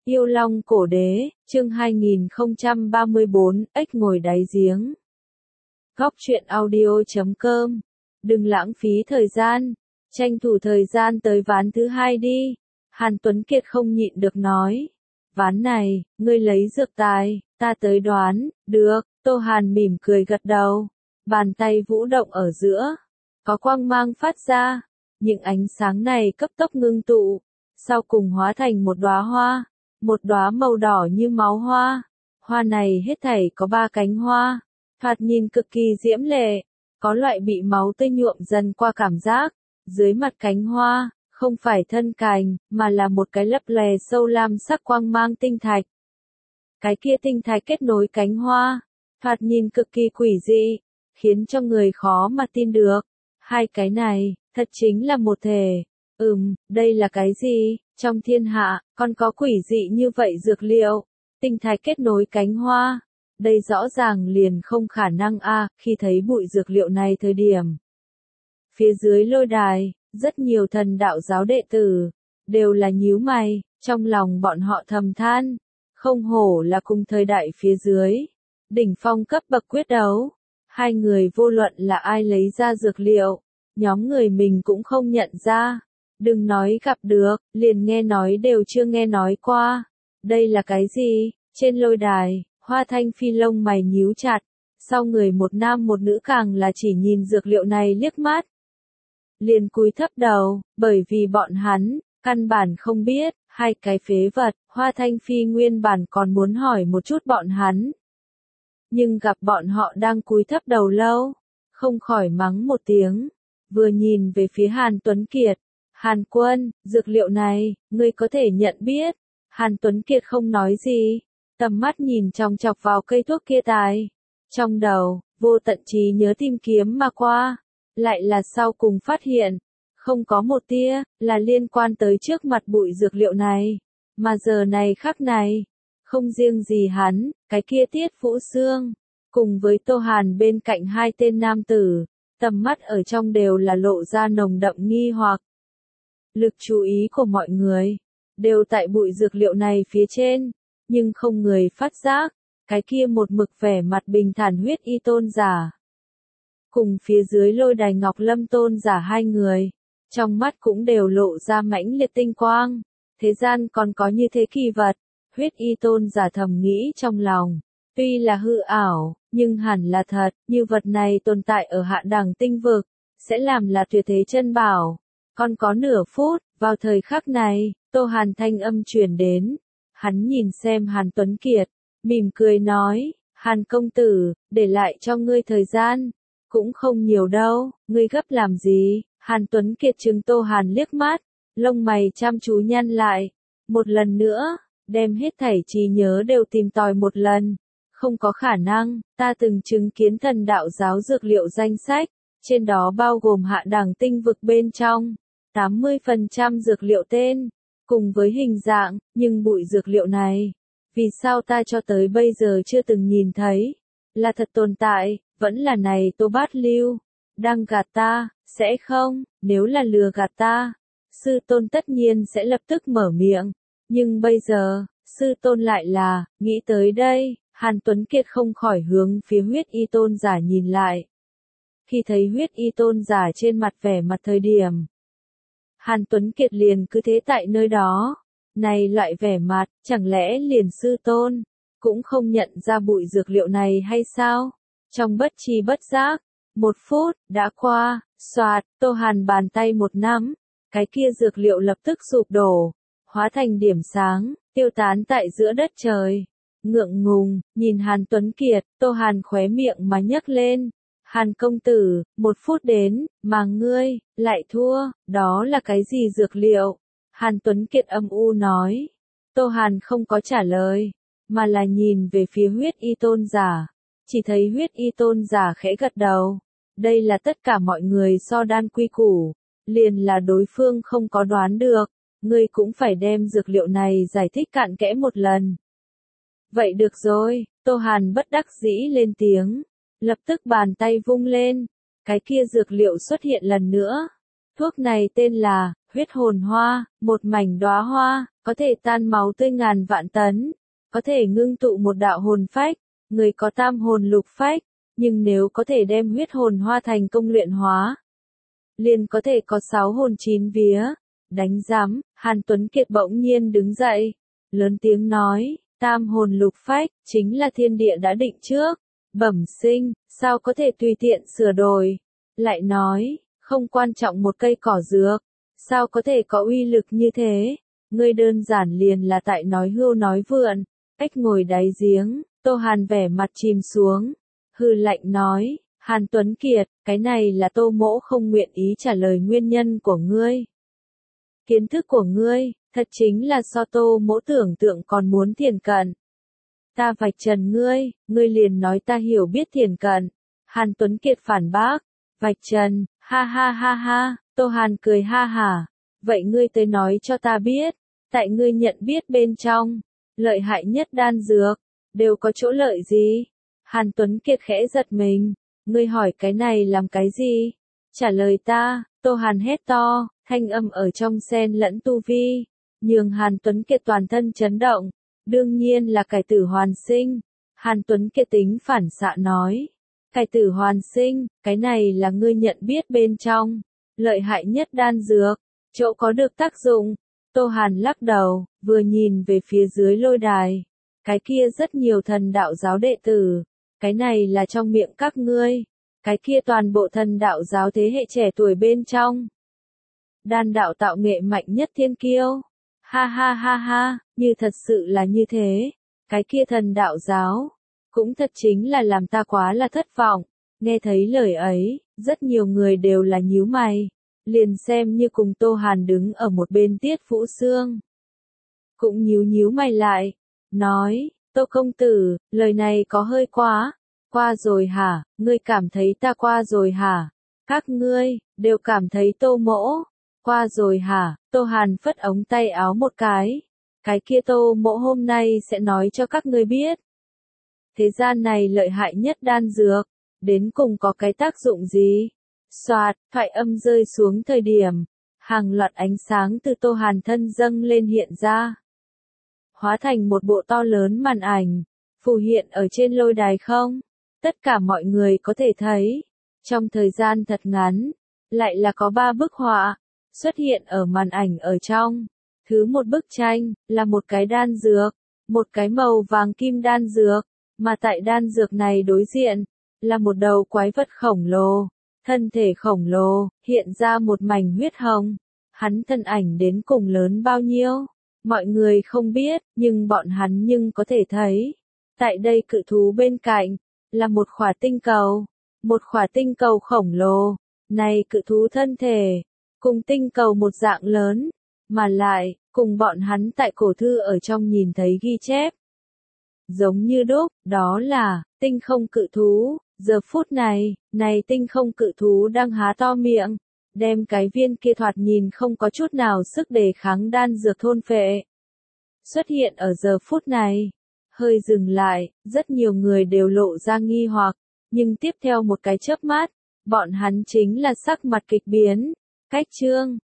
Yêu Long Cổ Đế, chương 2034, ếch ngồi đáy giếng. Góc truyện audio.com. Đừng lãng phí thời gian, tranh thủ thời gian tới ván thứ hai đi. Hàn Tuấn Kiệt không nhịn được nói. Ván này, ngươi lấy dược tài, ta tới đoán, được, Tô Hàn mỉm cười gật đầu. Bàn tay vũ động ở giữa, có quang mang phát ra, những ánh sáng này cấp tốc ngưng tụ, sau cùng hóa thành một đóa hoa. Một đóa màu đỏ như máu hoa. Hoa này hết thảy có 3 cánh hoa, thoạt nhìn cực kỳ diễm lệ, có loại bị máu tươi nhuộm dần qua cảm giác. Dưới mặt cánh hoa, không phải thân cành, mà là một cái lấp lè sâu lam sắc quang mang tinh thạch. Cái kia tinh thạch kết nối cánh hoa, thoạt nhìn cực kỳ quỷ dị, khiến cho người khó mà tin được. Hai cái này, thật chính là một thể. Đây là cái gì? Trong thiên hạ, còn có quỷ dị như vậy dược liệu, tinh thạch kết nối cánh hoa. Đây rõ ràng liền không khả năng khi thấy bụi dược liệu này thời điểm. Phía dưới lôi đài, rất nhiều thần đạo giáo đệ tử, đều là nhíu mày, trong lòng bọn họ thầm than. Không hổ là cùng thời đại phía dưới, đỉnh phong cấp bậc quyết đấu. Hai người vô luận là ai lấy ra dược liệu, nhóm người mình cũng không nhận ra. Đừng nói gặp được, liền nghe nói đều chưa nghe nói qua. Đây là cái gì? Trên lôi đài, Hoa Thanh Phi lông mày nhíu chặt. Sau người một nam một nữ càng là chỉ nhìn dược liệu này liếc mắt. Liền cúi thấp đầu, bởi vì bọn hắn, căn bản không biết, hai cái phế vật. Hoa Thanh Phi nguyên bản còn muốn hỏi một chút bọn hắn. Nhưng gặp bọn họ đang cúi thấp đầu lâu, không khỏi mắng một tiếng. Vừa nhìn về phía Hàn Tuấn Kiệt. Hàn Quân, dược liệu này, ngươi có thể nhận biết. Hàn Tuấn Kiệt không nói gì, tầm mắt nhìn chòng chọc vào cây thuốc kia tài. Trong đầu, vô tận trí nhớ tìm kiếm mà qua, lại là sau cùng phát hiện, không có một tia, là liên quan tới trước mặt bụi dược liệu này. Mà giờ này khắc này, không riêng gì hắn, cái kia Tiết Vũ Sương, cùng với Tô Hàn bên cạnh hai tên nam tử, tầm mắt ở trong đều là lộ ra nồng đậm nghi hoặc. Lực chú ý của mọi người đều tại bụi dược liệu này phía trên, nhưng không người phát giác, cái kia một mực vẻ mặt bình thản Huyết Y tôn giả. Cùng phía dưới lôi đài Ngọc Lâm tôn giả hai người, trong mắt cũng đều lộ ra mãnh liệt tinh quang. Thế gian còn có như thế kỳ vật, Huyết Y tôn giả thầm nghĩ trong lòng. Tuy là hư ảo, nhưng hẳn là thật, như vật này tồn tại ở hạ đẳng tinh vực, sẽ làm là tuyệt thế chân bảo. Còn có nửa phút, vào thời khắc này, Tô Hàn thanh âm truyền đến. Hắn nhìn xem Hàn Tuấn Kiệt, mỉm cười nói, Hàn công tử, để lại cho ngươi thời gian, cũng không nhiều đâu, ngươi gấp làm gì? Hàn Tuấn Kiệt trừng Tô Hàn liếc mắt, lông mày chăm chú nhăn lại, một lần nữa, đem hết thảy trí nhớ đều tìm tòi một lần. Không có khả năng, ta từng chứng kiến thần đạo giáo dược liệu danh sách, trên đó bao gồm hạ đẳng tinh vực bên trong. 80% dược liệu tên, cùng với hình dạng, nhưng bụi dược liệu này, vì sao ta cho tới bây giờ chưa từng nhìn thấy, là thật tồn tại, vẫn là này Tô Bát Lưu, đang gạt ta, sẽ không, nếu là lừa gạt ta, sư tôn tất nhiên sẽ lập tức mở miệng, nhưng bây giờ, sư tôn lại là, nghĩ tới đây, Hàn Tuấn Kiệt không khỏi hướng phía Huyết Y tôn giả nhìn lại. Khi thấy Huyết Y tôn giả trên mặt vẻ mặt thời điểm, Hàn Tuấn Kiệt liền cứ thế tại nơi đó. Này loại vẻ mặt, chẳng lẽ liền sư tôn, cũng không nhận ra bụi dược liệu này hay sao? Trong bất tri bất giác, 1 phút, đã qua, xoạt, Tô Hàn bàn tay một nắm, cái kia dược liệu lập tức sụp đổ, hóa thành điểm sáng, tiêu tán tại giữa đất trời. Ngượng ngùng, nhìn Hàn Tuấn Kiệt, Tô Hàn khóe miệng mà nhấc lên. Hàn công tử, 1 phút đến, mà ngươi, lại thua, đó là cái gì dược liệu? Hàn Tuấn Kiệt âm u nói. Tô Hàn không có trả lời, mà là nhìn về phía Huyết Y tôn giả. Chỉ thấy Huyết Y tôn giả khẽ gật đầu. Đây là tất cả mọi người so đan quy củ, liền là đối phương không có đoán được, ngươi cũng phải đem dược liệu này giải thích cặn kẽ một lần. Vậy được rồi, Tô Hàn bất đắc dĩ lên tiếng. Lập tức bàn tay vung lên, cái kia dược liệu xuất hiện lần nữa. Thuốc này tên là huyết hồn hoa, một mảnh đóa hoa, có thể tan máu tươi ngàn vạn tấn, có thể ngưng tụ một đạo hồn phách, người có tam hồn lục phách, nhưng nếu có thể đem huyết hồn hoa thành công luyện hóa, liền có thể có 6 hồn 9 vía. Đánh giám, Hàn Tuấn Kiệt bỗng nhiên đứng dậy, lớn tiếng nói, tam hồn lục phách, chính là thiên địa đã định trước, bẩm sinh, sao có thể tùy tiện sửa đổi. Lại nói, không quan trọng một cây cỏ dược, sao có thể có uy lực như thế, ngươi đơn giản liền là tại nói hưu nói vượn. Ếch ngồi đáy giếng, Tô Hàn vẻ mặt chìm xuống, hừ lạnh nói, Hàn Tuấn Kiệt, cái này là Tô mỗ không nguyện ý trả lời nguyên nhân của ngươi. Kiến thức của ngươi, thật chính là so Tô mỗ tưởng tượng còn muốn thiển cận. Ta vạch trần ngươi liền nói ta hiểu biết thiển cận. Hàn Tuấn Kiệt phản bác, vạch trần, ha ha ha ha, Tô Hàn cười ha hả, vậy ngươi tới nói cho ta biết, tại ngươi nhận biết bên trong, lợi hại nhất đan dược, đều có chỗ lợi gì? Hàn Tuấn Kiệt khẽ giật mình, ngươi hỏi cái này làm cái gì? Trả lời ta, Tô Hàn hét to, thanh âm ở trong xen lẫn tu vi, nhường Hàn Tuấn Kiệt toàn thân chấn động, đương nhiên là cải tử hoàn sinh. Hàn Tuấn Kiệt tính phản xạ nói, cải tử hoàn sinh, cái này là ngươi nhận biết bên trong, lợi hại nhất đan dược, chỗ có được tác dụng. Tô Hàn lắc đầu, vừa nhìn về phía dưới lôi đài, cái kia rất nhiều thần đạo giáo đệ tử, cái này là trong miệng các ngươi, cái kia toàn bộ thần đạo giáo thế hệ trẻ tuổi bên trong. Đan đạo tạo nghệ mạnh nhất thiên kiêu. Ha ha ha ha, như thật sự là như thế, cái kia thần đạo giáo, cũng thật chính là làm ta quá là thất vọng. Nghe thấy lời ấy, rất nhiều người đều là nhíu mày, liền xem như cùng Tô Hàn đứng ở một bên Tiết Vũ Sương. Cũng nhíu mày lại, nói, Tô công tử, lời này có hơi quá, qua rồi hả, ngươi cảm thấy ta qua rồi hả? Các ngươi, đều cảm thấy Tô mỗ, qua rồi hả? Tô Hàn phất ống tay áo một cái kia Tô mỗ hôm nay sẽ nói cho các ngươi biết. Thế gian này lợi hại nhất đan dược, đến cùng có cái tác dụng gì? Soạt, thoại âm rơi xuống thời điểm, hàng loạt ánh sáng từ Tô Hàn thân dâng lên hiện ra. Hóa thành một bộ to lớn màn ảnh, phù hiện ở trên lôi đài không? Tất cả mọi người có thể thấy, trong thời gian thật ngắn, lại là có 3 bức họa, xuất hiện ở màn ảnh ở trong. Thứ một bức tranh, là một cái đan dược, một cái màu vàng kim đan dược, mà tại đan dược này đối diện, là một đầu quái vật khổng lồ, thân thể khổng lồ, hiện ra một mảnh huyết hồng. Hắn thân ảnh đến cùng lớn bao nhiêu? Mọi người không biết, nhưng bọn hắn nhưng có thể thấy. Tại đây cự thú bên cạnh, là một khỏa tinh cầu khổng lồ. Này cự thú thân thể, cùng tinh cầu một dạng lớn, mà lại, cùng bọn hắn tại cổ thư ở trong nhìn thấy ghi chép. Giống như đúc, đó là, tinh không cự thú. Giờ phút này, tinh không cự thú đang há to miệng, đem cái viên kia thoạt nhìn không có chút nào sức đề kháng đan dược thôn phệ. Xuất hiện ở giờ phút này, hơi dừng lại, rất nhiều người đều lộ ra nghi hoặc, nhưng tiếp theo một cái chớp mắt, bọn hắn chính là sắc mặt kịch biến. Cách chương